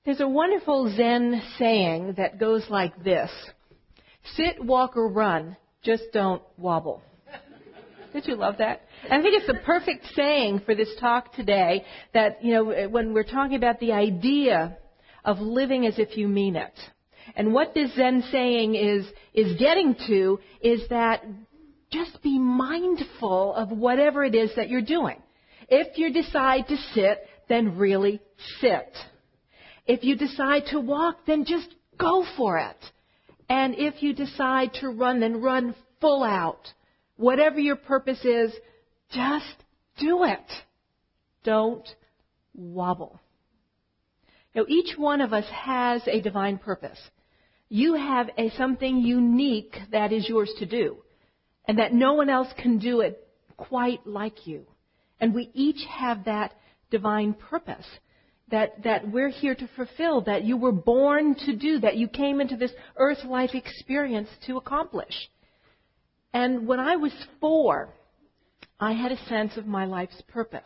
There's a wonderful Zen saying that goes like this: sit, walk, or run, just don't wobble. Did you love that? And I think it's the perfect saying for this talk today, that, when we're talking about the idea of living as if you mean it. And what this Zen saying is getting to is that just be mindful of whatever it is that you're doing. If you decide to sit, then really sit. If you decide to walk, then just go for it. And if you decide to run, then run full out. Whatever your purpose is, just do it. Don't wobble. Each one of us has a divine purpose. You have something unique that is yours to do, and that no one else can do it quite like you. And we each have that divine purpose that we're here to fulfill, that you were born to do, that you came into this earth life experience to accomplish. And when I was 4, I had a sense of my life's purpose.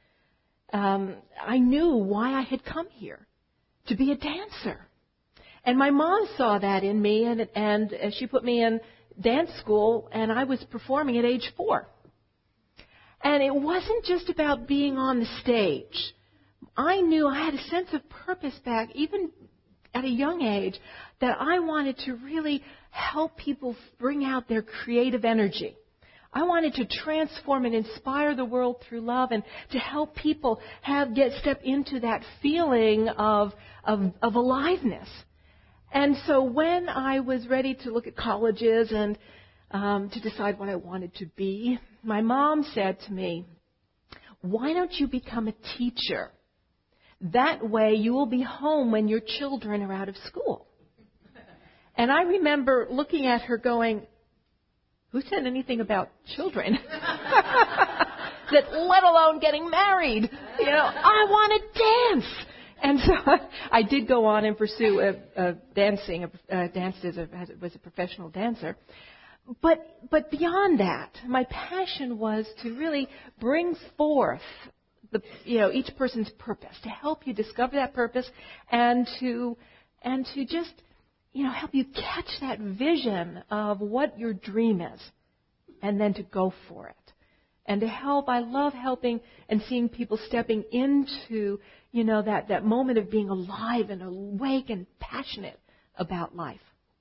I knew why I had come here, to be a dancer. And my mom saw that in me, and she put me in dance school, and I was performing at age 4. And it wasn't just about being on the stage. I knew I had a sense of purpose back, even at a young age, that I wanted to really help people bring out their creative energy. I wanted to transform and inspire the world through love, and to help people step into that feeling of aliveness. And so when I was ready to look at colleges and to decide what I wanted to be, my mom said to me, "Why don't you become a teacher? That way you will be home when your children are out of school." And I remember looking at her going, who said anything about children? That let alone getting married. I want to dance. And so I did go on and pursue dancing. Danced was a professional dancer. But beyond that, my passion was to really bring forth each person's purpose, to help you discover that purpose, and to just help you catch that vision of what your dream is, and then to go for it. And to help, I love helping and seeing people stepping into, that moment of being alive and awake and passionate about life.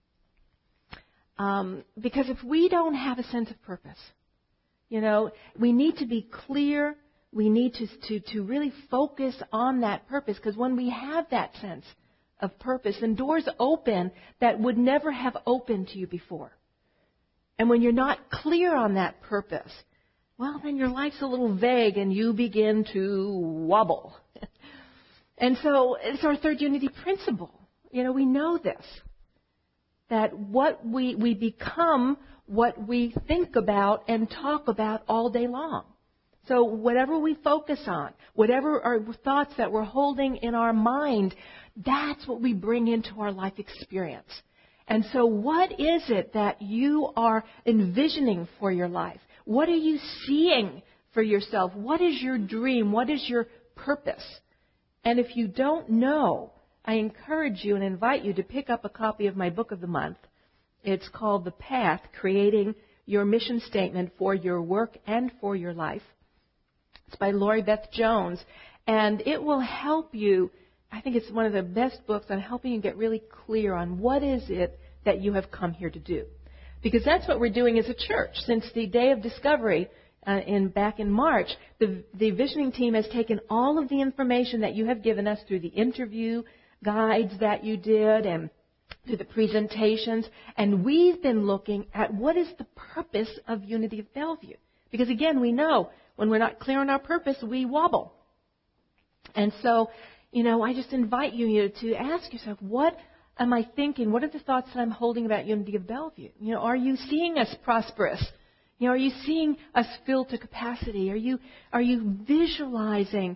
Because if we don't have a sense of purpose, we need to be clear. We need to really focus on that purpose, because when we have that sense of purpose, then doors open that would never have opened to you before. And when you're not clear on that purpose, well, then your life's a little vague and you begin to wobble. And so it's our third unity principle. We know this, that what we become what we think about and talk about all day long. So whatever we focus on, whatever our thoughts that we're holding in our mind, that's what we bring into our life experience. And so what is it that you are envisioning for your life? What are you seeing for yourself? What is your dream? What is your purpose? And if you don't know, I encourage you and invite you to pick up a copy of my book of the month. It's called The Path, Creating Your Mission Statement for Your Work and for Your Life. It's by Lori Beth Jones, and it will help you. I think it's one of the best books on helping you get really clear on what is it that you have come here to do. Because that's what we're doing as a church. Since the day of discovery back in March, the visioning team has taken all of the information that you have given us through the interview guides that you did and through the presentations, and we've been looking at what is the purpose of Unity of Bellevue. Because again, we know when we're not clear on our purpose, we wobble. And so, I just invite you to ask yourself, what am I thinking? What are the thoughts that I'm holding about Unity of Bellevue? Are you seeing us prosperous? Are you seeing us filled to capacity? Are you visualizing,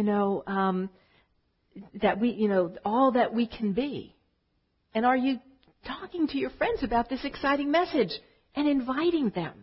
that we, all that we can be? And are you talking to your friends about this exciting message and inviting them?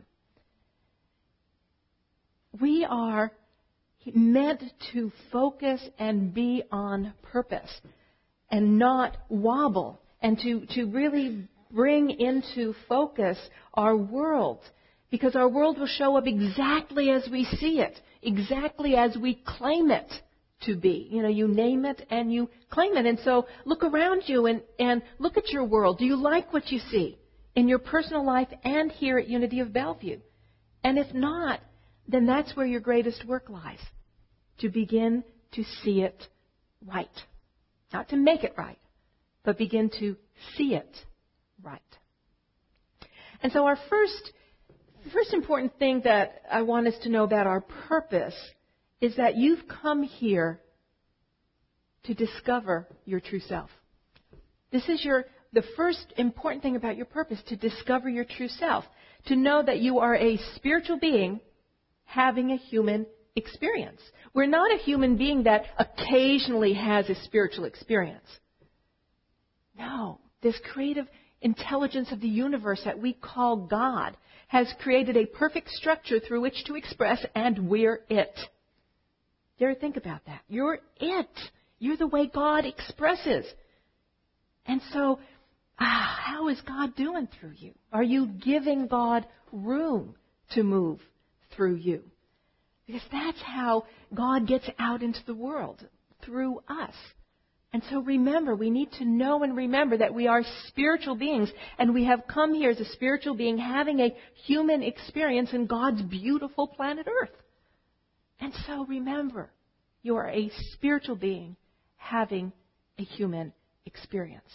We are meant to focus and be on purpose. and not wobble, and to really bring into focus our world, because our world will show up exactly as we see it, exactly as we claim it to be. You know, you name it and you claim it. And so look around you and look at your world. Do you like what you see in your personal life and here at Unity of Bellevue? And if not, then that's where your greatest work lies, to begin to see it right. Not to make it right, but begin to see it right. And so our first important thing that I want us to know about our purpose is that you've come here to discover your true self. This is the first important thing about your purpose, to discover your true self, to know that you are a spiritual being having a human experience. We're not a human being that occasionally has a spiritual experience. No, this creative intelligence of the universe that we call God has created a perfect structure through which to express, and we're it. You ever think about that? You're it. You're the way God expresses. And so, how is God doing through you? Are you giving God room to move through you? Because that's how God gets out into the world, through us. And so remember, we need to know and remember that we are spiritual beings, and we have come here as a spiritual being having a human experience in God's beautiful planet Earth. And so remember, you are a spiritual being having a human experience.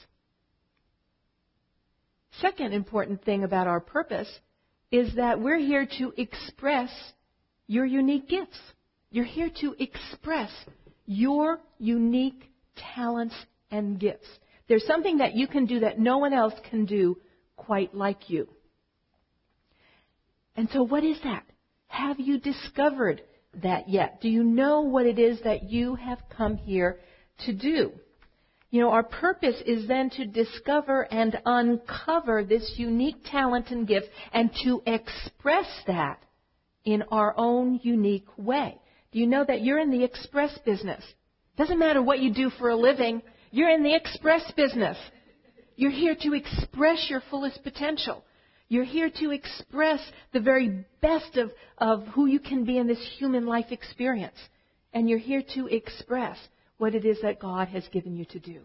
Second important thing about our purpose is that we're here to express your unique gifts. You're here to express your unique talents and gifts. There's something that you can do that no one else can do quite like you. And so what is that? Have you discovered that yet? Do you know what it is that you have come here to do? You know, our purpose is then to discover and uncover this unique talent and gift and to express that in our own unique way. Do you know that you're in the express business? Doesn't matter what you do for a living, you're in the express business. You're here to express your fullest potential. You're here to express the very best of who you can be in this human life experience. And you're here to express what it is that God has given you to do.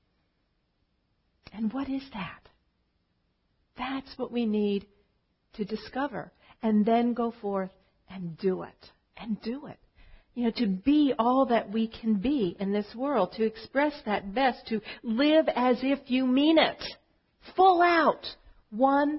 And what is that? That's what we need to discover. And then go forth and do it. And do it. You know, to be all that we can be in this world, to express that best, to live as if you mean it. Full out. 100%.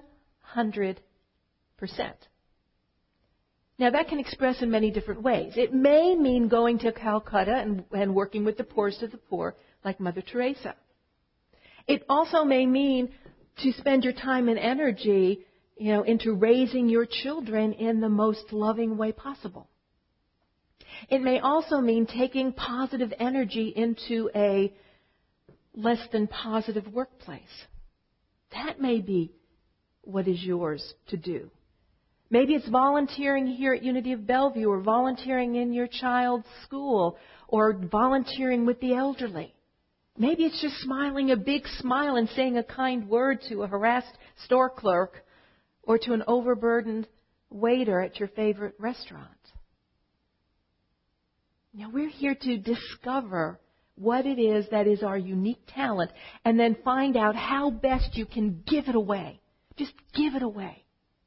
Now, that can express in many different ways. It may mean going to Calcutta and working with the poorest of the poor, like Mother Teresa. It also may mean to spend your time and energy, you know, into raising your children in the most loving way possible. It may also mean taking positive energy into a less than positive workplace. That may be what is yours to do. Maybe it's volunteering here at Unity of Bellevue, or volunteering in your child's school, or volunteering with the elderly. Maybe it's just smiling a big smile and saying a kind word to a harassed store clerk or to an overburdened waiter at your favorite restaurant. Now, we're here to discover what it is that is our unique talent and then find out how best you can give it away. Just give it away.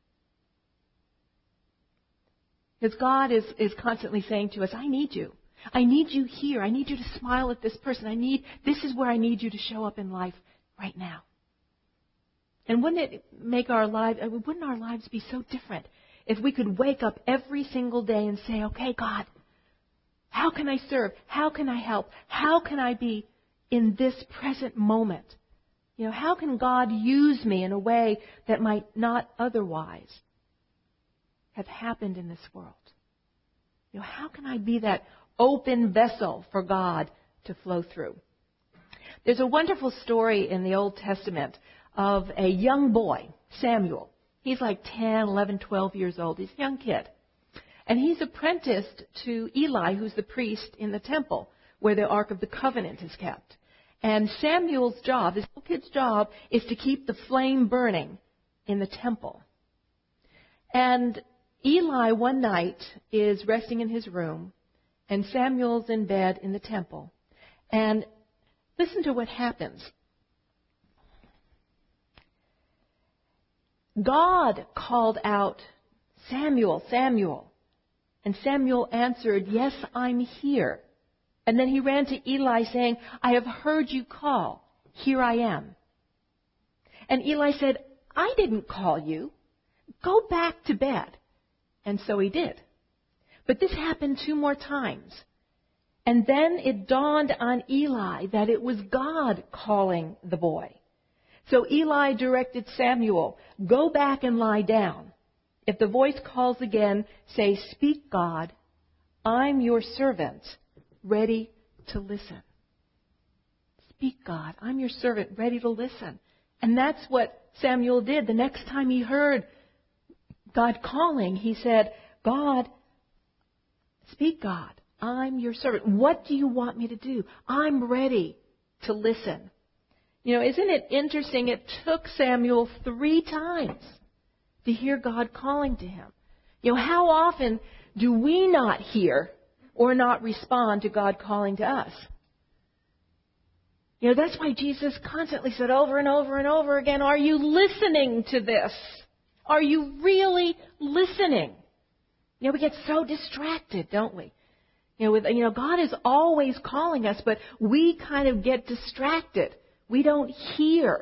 Because God is constantly saying to us, I need you. I need you here. I need you to smile at this person. This is where I need you to show up in life right now. And wouldn't our lives be so different if we could wake up every single day and say, okay, God, how can I serve? How can I help? How can I be in this present moment? You know, how can God use me in a way that might not otherwise have happened in this world? You know, how can I be that open vessel for God to flow through? There's a wonderful story in the Old Testament of a young boy, Samuel. He's like 10, 11, 12 years old. He's a young kid. And he's apprenticed to Eli, who's the priest in the temple, where the Ark of the Covenant is kept. And Samuel's job, this little kid's job, is to keep the flame burning in the temple. And Eli one night is resting in his room, and Samuel's in bed in the temple. And listen to what happens. God called out, "Samuel, Samuel." And Samuel answered, "Yes, I'm here." And then he ran to Eli saying, "I have heard you call. Here I am." And Eli said, "I didn't call you. Go back to bed." And so he did. But this happened 2 more times. And then it dawned on Eli that it was God calling the boy. So Eli directed Samuel, "Go back and lie down. If the voice calls again, say, 'Speak, God. I'm your servant, ready to listen.'" Speak, God. I'm your servant, ready to listen. And that's what Samuel did. The next time he heard God calling, he said, "God, speak, God. I'm your servant. What do you want me to do? I'm ready to listen." You know, isn't it interesting? It took Samuel 3 times to hear God calling to him. You know, how often do we not hear or not respond to God calling to us? You know, that's why Jesus constantly said over and over and over again, "Are you listening to this? Are you really listening?" You know, we get so distracted, don't we? God is always calling us, but we kind of get distracted. We don't hear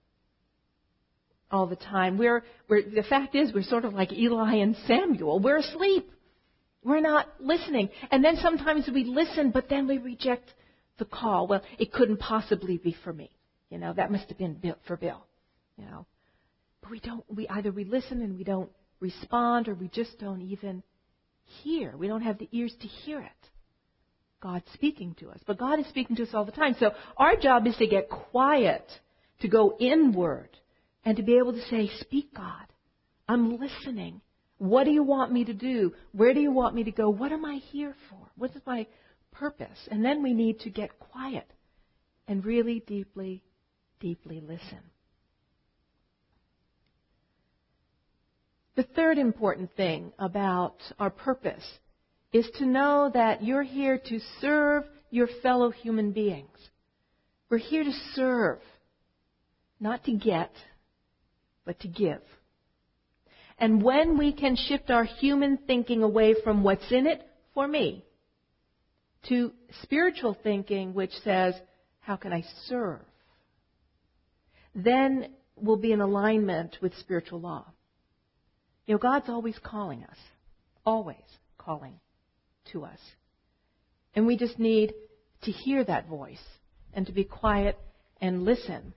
all the time. The fact is, we're sort of like Eli and Samuel. We're asleep. We're not listening. And then sometimes we listen, but then we reject the call. Well, it couldn't possibly be for me. You know, that must have been for Bill. You know, but we either listen and we don't respond, or we just don't even hear. We don't have the ears to hear it. God's speaking to us. But God is speaking to us all the time. So our job is to get quiet, to go inward, and to be able to say, "Speak, God. I'm listening. What do you want me to do? Where do you want me to go? What am I here for? What is my purpose?" And then we need to get quiet and really deeply, deeply listen. The third important thing about our purpose is to know that you're here to serve your fellow human beings. We're here to serve, not to get, but to give. And when we can shift our human thinking away from what's in it for me to spiritual thinking, which says, how can I serve? Then we'll be in alignment with spiritual law. You know, God's always calling us, always calling to us. And we just need to hear that voice and to be quiet and listen.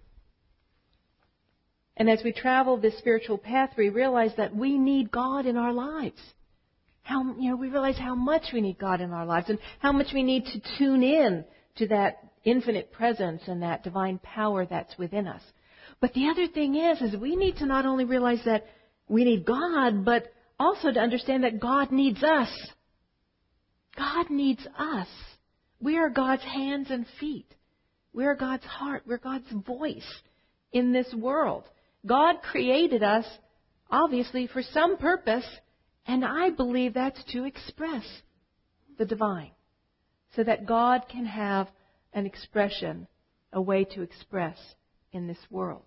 And as we travel this spiritual path, we realize that we need God in our lives. We realize how much we need God in our lives and how much we need to tune in to that infinite presence and that divine power that's within us. But the other thing is we need to not only realize that we need God, but also to understand that God needs us. God needs us. We are God's hands and feet. We are God's heart. We're God's voice in this world. God created us, obviously, for some purpose, and I believe that's to express the divine, so that God can have an expression, a way to express in this world.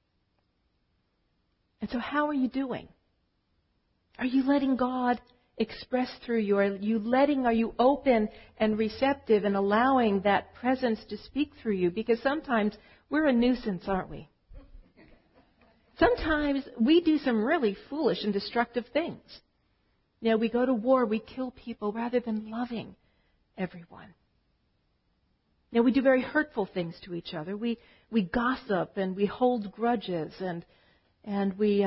And so how are you doing? Are you letting God express through you? Are you open and receptive and allowing that presence to speak through you? Because sometimes we're a nuisance, aren't we? Sometimes we do some really foolish and destructive things. You know, we go to war, we kill people rather than loving everyone. You know, we do very hurtful things to each other. We gossip and we hold grudges and we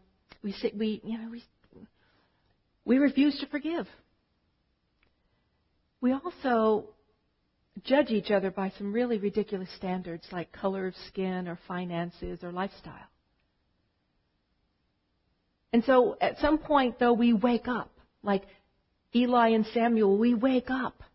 refuse to forgive. We also judge each other by some really ridiculous standards like color of skin or finances or lifestyle. And so at some point, though, we wake up. Like Eli and Samuel, we wake up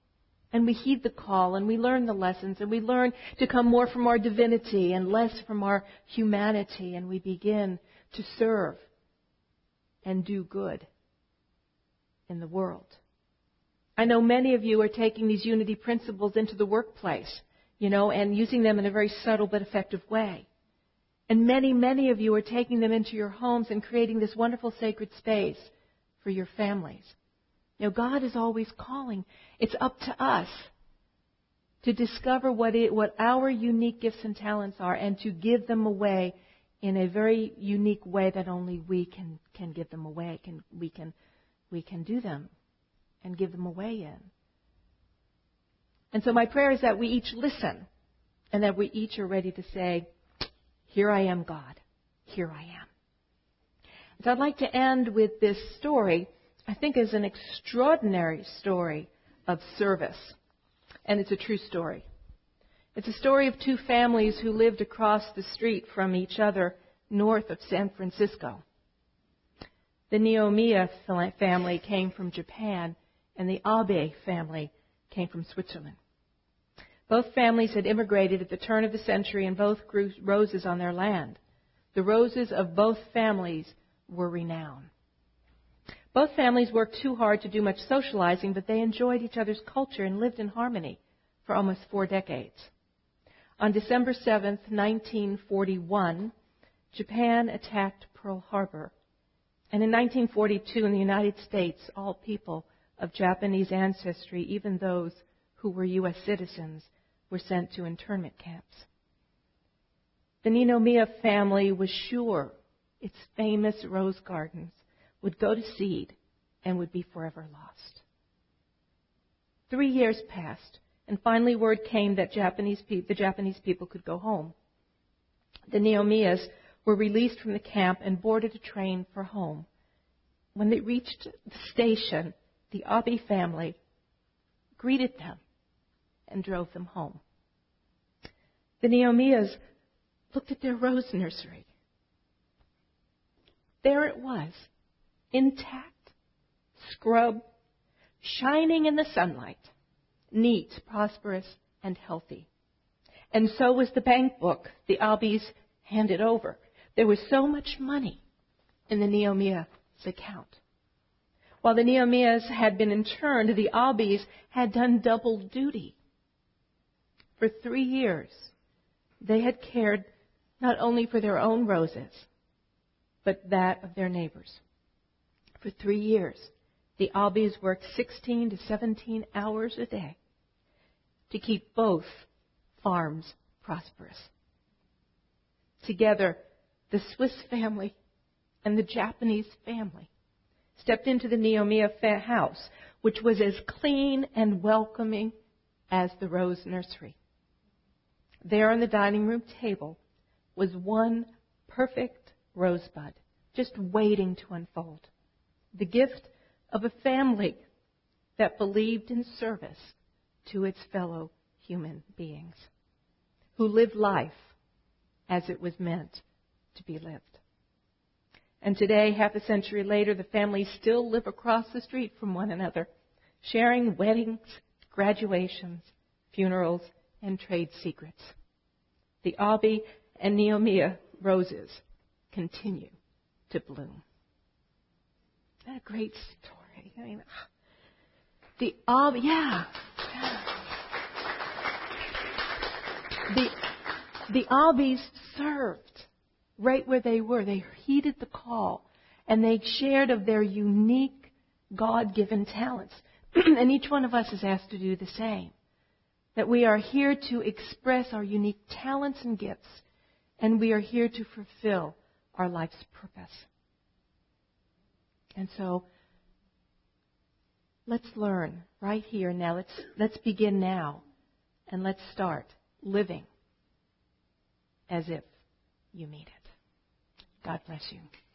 And we heed the call, and we learn the lessons, and we learn to come more from our divinity and less from our humanity, and we begin to serve and do good in the world. I know many of you are taking these unity principles into the workplace, and using them in a very subtle but effective way. And many, many of you are taking them into your homes and creating this wonderful sacred space for your families. God is always calling. It's up to us to discover what our unique gifts and talents are and to give them away in a very unique way that only we can give them away. We can do them and give them away in. And so my prayer is that we each listen and that we each are ready to say, "Here I am, God. Here I am." So I'd like to end with this story. I think is an extraordinary story of service. And it's a true story. It's a story of two families who lived across the street from each other north of San Francisco. The Niyomiya family came from Japan, and the Abe family came from Switzerland. Both families had immigrated at the turn of the century, and both grew roses on their land. The roses of both families were renowned. Both families worked too hard to do much socializing, but they enjoyed each other's culture and lived in harmony for almost 4 decades. On December 7th, 1941, Japan attacked Pearl Harbor. And in 1942, in the United States, all people of Japanese ancestry, even those who were U.S. citizens, were sent to internment camps. The Niyomiya family was sure its famous rose gardens would go to seed and would be forever lost. 3 years passed, and finally word came that the Japanese people could go home. The Niyomiyas were released from the camp and boarded a train for home. When they reached the station, the Abe family greeted them and drove them home. The Niyomiyas looked at their rose nursery. There it was, intact, scrubbed, shining in the sunlight, neat, prosperous, and healthy. And so was the bank book the Abes handed over. There was so much money in the Niyomiya's account. While the Niyomiyas had been interned, the Abes had done double duty. For 3 years, they had cared not only for their own roses, but that of their neighbors. For 3 years, the Abes worked 16 to 17 hours a day to keep both farms prosperous. Together, the Swiss family and the Japanese family stepped into the Niyomiya house, which was as clean and welcoming as the rose nursery. There on the dining room table was one perfect rosebud, just waiting to unfold. The gift of a family that believed in service to its fellow human beings, who lived life as it was meant to be lived. And today, half a century later, the families still live across the street from one another, sharing weddings, graduations, funerals, and trade secrets. The Abe and Niyomiya roses continue to bloom. Isn't that a great story? I mean, the Abe, The Abes served right where they were. They heeded the call, and they shared of their unique God-given talents. And each one of us is asked to do the same. That we are here to express our unique talents and gifts, and we are here to fulfill our life's purpose. And so, let's learn right here now. Let's begin now, and let's start living as if you mean it. God bless you.